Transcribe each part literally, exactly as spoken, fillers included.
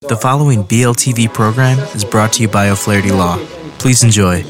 The following B L T V program is brought to you by O'Flaherty Law. Please enjoy.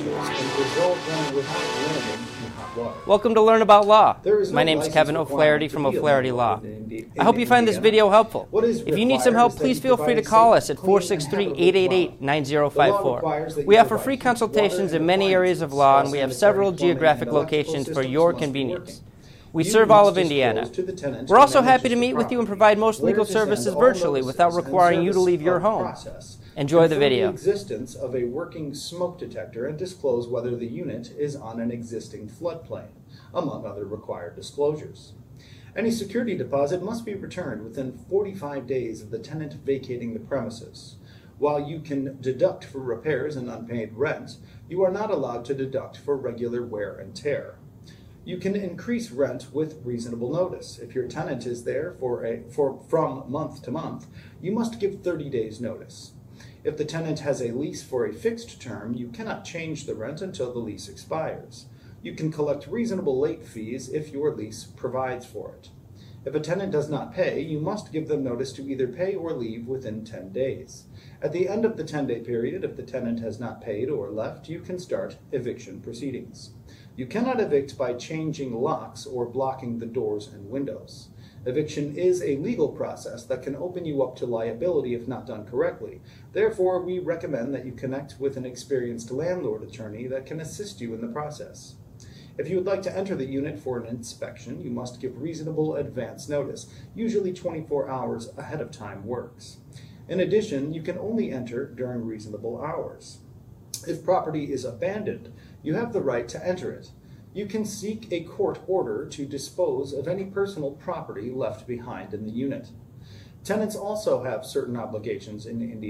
Welcome to Learn About Law. My name is Kevin O'Flaherty from O'Flaherty Law. I hope you find this video helpful. If you need some help, please feel free to call us at four six three, eight eight eight, nine zero five four. We offer free consultations in many areas of law, and we have several geographic locations for your convenience. We serve all of Indiana. We're also happy to meet with you and provide most legal services virtually without requiring you to leave your home. Enjoy the video. Confirm the existence of a working smoke detector and disclose whether the unit is on an existing floodplain, among other required disclosures. Any security deposit must be returned within forty-five days of the tenant vacating the premises. While you can deduct for repairs and unpaid rent, you are not allowed to deduct for regular wear and tear. You can increase rent with reasonable notice. If your tenant is there for a, for, from month to month, you must give thirty days notice. If the tenant has a lease for a fixed term, you cannot change the rent until the lease expires. You can collect reasonable late fees if your lease provides for it. If a tenant does not pay, you must give them notice to either pay or leave within ten days. At the end of the ten-day period, if the tenant has not paid or left, you can start eviction proceedings. You cannot evict by changing locks or blocking the doors and windows. Eviction is a legal process that can open you up to liability if not done correctly. Therefore, we recommend that you connect with an experienced landlord attorney that can assist you in the process. If you would like to enter the unit for an inspection, you must give reasonable advance notice. Usually twenty-four hours ahead of time works. In addition, you can only enter during reasonable hours. If property is abandoned, you have the right to enter it. You can seek a court order to dispose of any personal property left behind in the unit. Tenants also have certain obligations in Indiana.